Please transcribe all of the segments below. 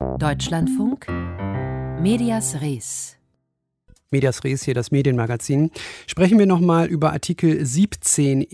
Deutschlandfunk, Medias Res. Medias Res, hier das Medienmagazin. Sprechen wir nochmal über Artikel 17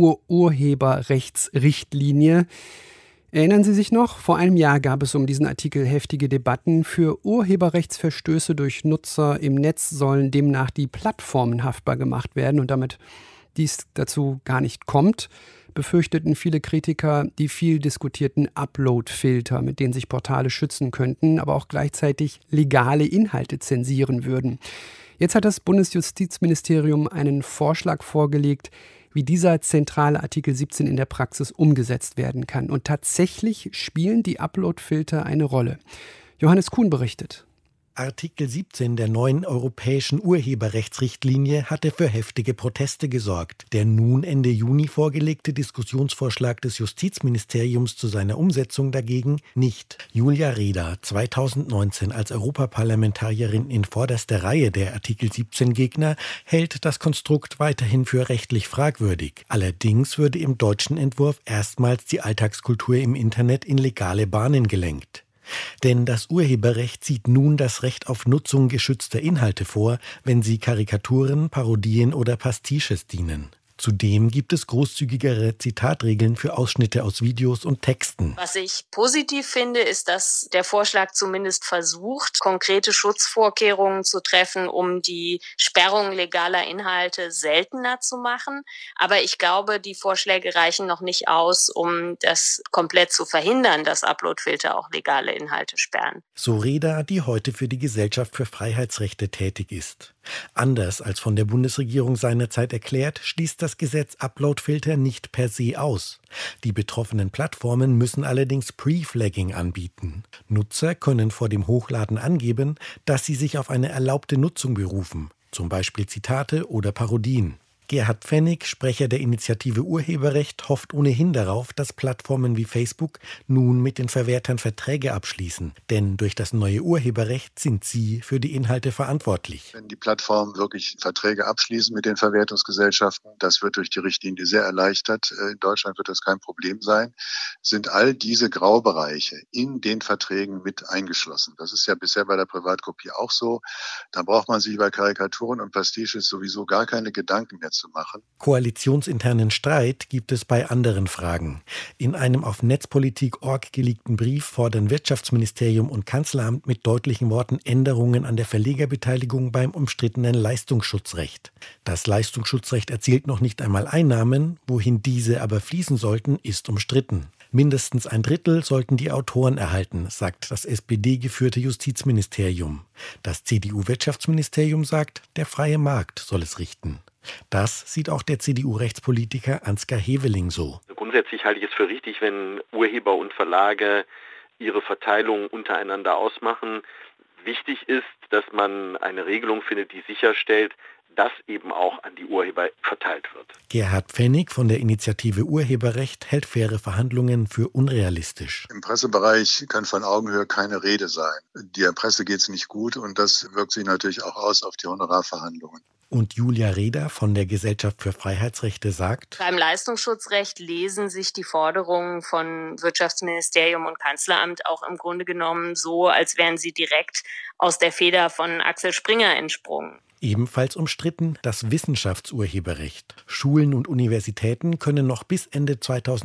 EU-Urheberrechtsrichtlinie. Erinnern Sie sich noch? Vor einem Jahr gab es um diesen Artikel heftige Debatten. Für Urheberrechtsverstöße durch Nutzer im Netz sollen demnach die Plattformen haftbar gemacht werden. Und damit dies dazu gar nicht kommt, befürchteten viele Kritiker die viel diskutierten Upload-Filter, mit denen sich Portale schützen könnten, aber auch gleichzeitig legale Inhalte zensieren würden. Jetzt hat das Bundesjustizministerium einen Vorschlag vorgelegt, wie dieser zentrale Artikel 17 in der Praxis umgesetzt werden kann. Und tatsächlich spielen die Upload-Filter eine Rolle. Johannes Kuhn berichtet. Artikel 17 der neuen europäischen Urheberrechtsrichtlinie hatte für heftige Proteste gesorgt. Der nun Ende Juni vorgelegte Diskussionsvorschlag des Justizministeriums zu seiner Umsetzung dagegen nicht. Julia Reda, 2019 als Europaparlamentarierin in vorderster Reihe der Artikel 17-Gegner, hält das Konstrukt weiterhin für rechtlich fragwürdig. Allerdings würde im deutschen Entwurf erstmals die Alltagskultur im Internet in legale Bahnen gelenkt. Denn das Urheberrecht sieht nun das Recht auf Nutzung geschützter Inhalte vor, wenn sie Karikaturen, Parodien oder Pastiches dienen. Zudem gibt es großzügigere Zitatregeln für Ausschnitte aus Videos und Texten. Was ich positiv finde, ist, dass der Vorschlag zumindest versucht, konkrete Schutzvorkehrungen zu treffen, um die Sperrung legaler Inhalte seltener zu machen. Aber ich glaube, die Vorschläge reichen noch nicht aus, um das komplett zu verhindern, dass Uploadfilter auch legale Inhalte sperren. So Reda, die heute für die Gesellschaft für Freiheitsrechte tätig ist. Anders als von der Bundesregierung seinerzeit erklärt, schließt das Gesetz Uploadfilter nicht per se aus. Die betroffenen Plattformen müssen allerdings Pre-Flagging anbieten. Nutzer können vor dem Hochladen angeben, dass sie sich auf eine erlaubte Nutzung berufen, zum Beispiel Zitate oder Parodien. Gerhard Pfennig, Sprecher der Initiative Urheberrecht, hofft ohnehin darauf, dass Plattformen wie Facebook nun mit den Verwertern Verträge abschließen. Denn durch das neue Urheberrecht sind sie für die Inhalte verantwortlich. Wenn die Plattformen wirklich Verträge abschließen mit den Verwertungsgesellschaften, das wird durch die Richtlinie sehr erleichtert. In Deutschland wird das kein Problem sein. Sind all diese Graubereiche in den Verträgen mit eingeschlossen. Das ist ja bisher bei der Privatkopie auch so. Da braucht man sich bei Karikaturen und Pastiches sowieso gar keine Gedanken mehr zu machen. Koalitionsinternen Streit gibt es bei anderen Fragen. In einem auf Netzpolitik.org geleakten Brief fordern Wirtschaftsministerium und Kanzleramt mit deutlichen Worten Änderungen an der Verlegerbeteiligung beim umstrittenen Leistungsschutzrecht. Das Leistungsschutzrecht erzielt noch nicht einmal Einnahmen, wohin diese aber fließen sollten, ist umstritten. Mindestens ein Drittel sollten die Autoren erhalten, sagt das SPD-geführte Justizministerium. Das CDU-Wirtschaftsministerium sagt, der freie Markt soll es richten. Das sieht auch der CDU-Rechtspolitiker Ansgar Heveling so. Grundsätzlich halte ich es für richtig, wenn Urheber und Verlage ihre Verteilung untereinander ausmachen. Wichtig ist, dass man eine Regelung findet, die sicherstellt, dass eben auch an die Urheber verteilt wird. Gerhard Pfennig von der Initiative Urheberrecht hält faire Verhandlungen für unrealistisch. Im Pressebereich kann von Augenhöhe keine Rede sein. Der Presse geht es nicht gut und das wirkt sich natürlich auch aus auf die Honorarverhandlungen. Und Julia Reda von der Gesellschaft für Freiheitsrechte sagt: Beim Leistungsschutzrecht lesen sich die Forderungen von Wirtschaftsministerium und Kanzleramt auch im Grunde genommen so, als wären sie direkt aus der Feder von Axel Springer entsprungen. Ebenfalls umstritten das Wissenschaftsurheberrecht. Schulen und Universitäten können noch bis Ende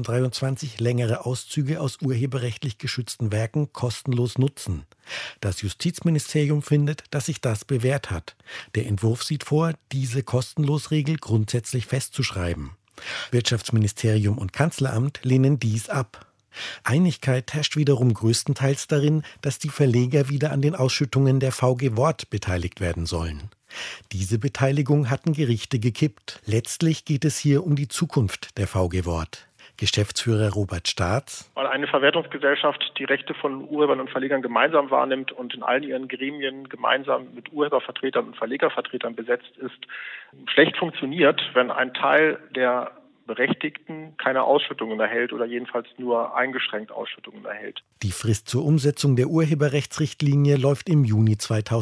2023 längere Auszüge aus urheberrechtlich geschützten Werken kostenlos nutzen. Das Justizministerium findet, dass sich das bewährt hat. Der Entwurf sieht vor, diese Kostenlosregel grundsätzlich festzuschreiben. Wirtschaftsministerium und Kanzleramt lehnen dies ab. Einigkeit herrscht wiederum größtenteils darin, dass die Verleger wieder an den Ausschüttungen der VG Wort beteiligt werden sollen. Diese Beteiligung hatten Gerichte gekippt. Letztlich geht es hier um die Zukunft der VG Wort. Geschäftsführer Robert Staats: Weil eine Verwertungsgesellschaft die Rechte von Urhebern und Verlegern gemeinsam wahrnimmt und in allen ihren Gremien gemeinsam mit Urhebervertretern und Verlegervertretern besetzt ist, schlecht funktioniert, wenn ein Teil der Berechtigten keine Ausschüttungen erhält oder jedenfalls nur eingeschränkt Ausschüttungen erhält. Die Frist zur Umsetzung der Urheberrechtsrichtlinie läuft im Juni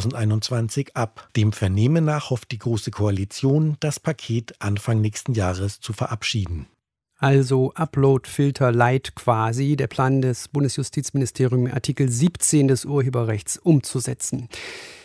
2021 ab. Dem Vernehmen nach hofft die Große Koalition, das Paket Anfang nächsten Jahres zu verabschieden. Also Upload-Filter Light quasi, der Plan des Bundesjustizministeriums, Artikel 17 des Urheberrechts umzusetzen.